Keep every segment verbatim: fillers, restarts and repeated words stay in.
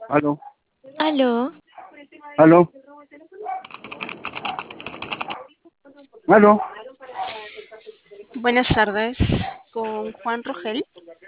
Aló, Aló, aló, aló, Buenas tardes, con Juan Rogel.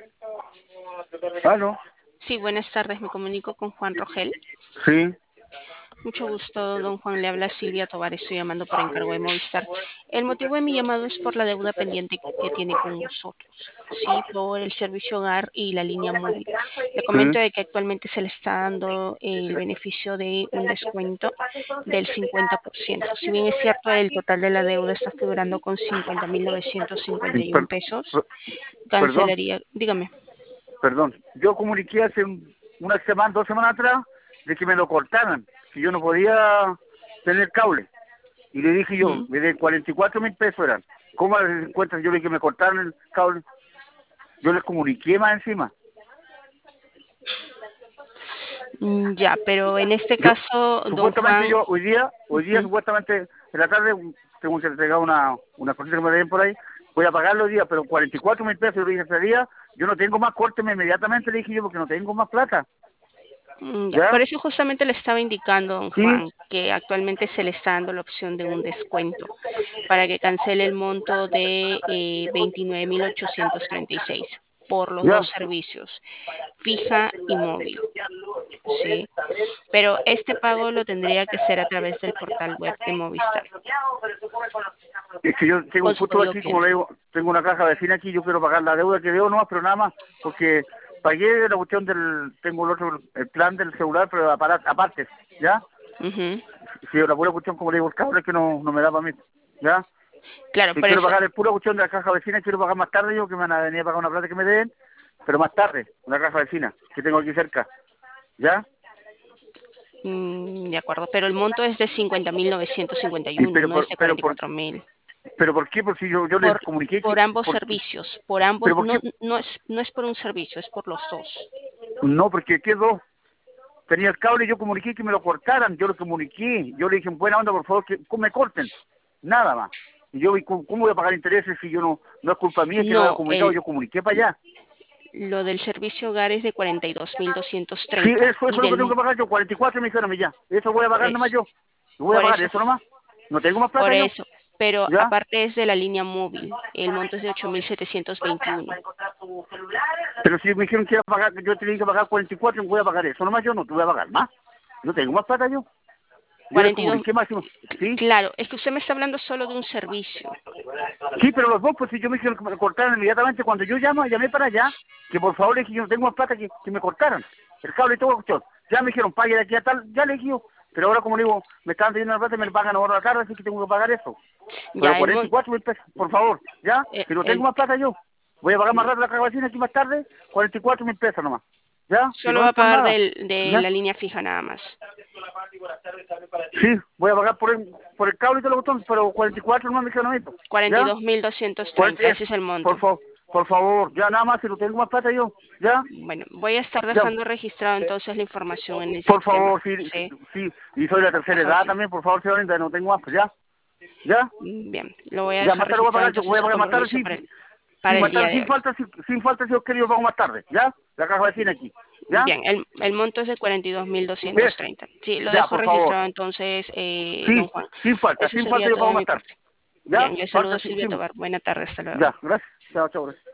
aló, Sí, buenas tardes, me comunico con Juan Rogel. sí, Mucho gusto, don Juan, le habla Silvia Tovar, estoy llamando por encargo de Movistar. El motivo de mi llamado es por la deuda pendiente que tiene con nosotros, sí, por el servicio hogar y la línea móvil. Le comento sí, de que actualmente se le está dando el beneficio de un descuento del cincuenta por ciento. Si bien es cierto, el total de la deuda está figurando con cincuenta mil novecientos cincuenta y uno per- pesos, per- perdón, cancelaría, dígame. perdón. Yo comuniqué hace un- una semana, dos semanas atrás, de que me lo cortaran, que yo no podía tener cable. Y le dije yo, Ujú. de cuarenta y cuatro mil pesos eran. ¿Cómo les encuentran? Yo le dije que me cortaron el cable. Yo les comuniqué más encima. Mm, Ya, pero en este Yo, caso, don supuestamente Juan, yo, hoy día, hoy día ujú, supuestamente, en la tarde, tengo que entregar una, una cosita que me den por ahí, voy a pagarlo hoy día, pero cuarenta y cuatro mil pesos, yo le dije ese día, yo no tengo más, córteme inmediatamente, le dije yo, porque no tengo más plata, mm, ya, por ¿ya? eso justamente le estaba indicando, don Sí, Juan, que actualmente se le está dando la opción de un descuento para que cancele el monto de eh, veintinueve mil ochocientos treinta y seis por los dos ya. servicios, fija y móvil, ¿sí? Pero este pago lo tendría que hacer a través del portal web de Movistar, Es que yo tengo con un su justo código aquí, como cliente. le digo, tengo una caja vecina aquí, yo quiero pagar la deuda que debo nomás, pero nada más, porque pagué la cuestión del, tengo el otro, el plan del celular, pero apara- aparte, ¿ya? Ujú. Si la pura cuestión, como le digo, el cabrón es que no, no me da para mí, ¿ya? Claro, Si por quiero eso. pagar el pura cuestión de la caja vecina, quiero pagar más tarde yo, que me van a venir a pagar una plata que me den, pero más tarde, una caja vecina, que tengo aquí cerca, ¿ya? Mm, de acuerdo, pero el monto es de cincuenta mil novecientos cincuenta y Y uno, pero no es por, de pero cuarenta y por, cuatro mil. pero ¿por qué? Porque yo, yo les Por, comuniqué que, por ambos por, servicios, por pero ambos, ¿por no, qué? no es, no es por un servicio, es por los dos. No, porque quedó, tenía el cable y yo comuniqué que me lo cortaran, yo lo comuniqué, yo le dije, buena onda, por favor, que que me corten, nada más. Y yo, ¿y ¿cómo, cómo voy a pagar intereses si yo no, no es culpa mía, es que no había No, comunicado, el, yo comuniqué para allá? lo del servicio hogar es de cuarenta y dos mil doscientos Sí, treinta eso, eso es y lo que tengo del, que pagar yo, cuarenta y cuatro me dijeron a mí ya, eso voy a por pagar nomás eso, yo, yo voy a por pagar eso, eso nomás, no tengo más por plata yo, eso, pero ¿ya? aparte es de la línea móvil, el monto es de ocho mil setecientos veintiuno. Pero si me dijeron que iba a pagar, que yo tenía que pagar cuarenta y cuatro, voy a pagar eso nomás yo, no te voy a pagar más, no tengo más plata yo, yo les cuarenta y dos, comuniqué máximo, ¿sí? claro, es que usted me está hablando solo de un servicio. Sí, pero los dos, pues si yo me dijeron que me cortaran inmediatamente, cuando yo llamo, llamé para allá, que por favor le dije, yo no tengo más plata, que, que me cortaran el cable y todo cuestión. Ya me dijeron, pague de aquí a tal, ya le dije yo, pero ahora como le digo, me están pidiendo la plata y me la pagan ahora a la tarde, así que tengo que pagar eso. Pero Ya el, cuarenta y mon- cuatro mil pesos, por favor, ya, el, que no tengo el- más plata yo. Voy a pagar más rato la caja aquí más tarde, cuarenta y cuatro mil pesos nomás. ¿Ya? Si solo no va es a por pagar nada. del- de ¿Ya? la línea fija nada más. Sí, voy a pagar por el, por el cable y todo lo botón, pero cuarenta y cuatro no me dijeron a mí, pues, cuarenta y ¿ya? dos mil doscientos Cuarenta treinta, es, ese es el por monto. favor, por favor, ya nada más, si no tengo más plata yo, ¿ya? Bueno, voy a estar Ya, dejando registrado entonces la información en el por sistema. favor, sí, sí, Sí, sí, y soy de la tercera caja edad vecina. también, por favor, señorita, no tengo más, pues, ¿ya? ¿Ya? Bien, lo voy a Ya, dejar más tarde voy a registrado pagar, yo entonces voy a su pagar más tarde, compromiso sí, para el, sí, para el más día tarde, de sin hoy. falta, sin, sin falta, si os querido, pago más tarde, ¿ya? La caja vecina aquí, ¿ya? Bien, el, el monto es de cuarenta y dos mil Es, doscientos treinta. Sí, lo ya, dejo por favor, registrado entonces, eh, don sí, Juan. sin falta, Eso sin falta sería yo todo pago de más mi tarde, parte. ¿ya? Bien, le saludo Falta, sí, Silvia sí, Tobar. Buena tarde, hasta luego. ya, gracias, chao, chao, gracias.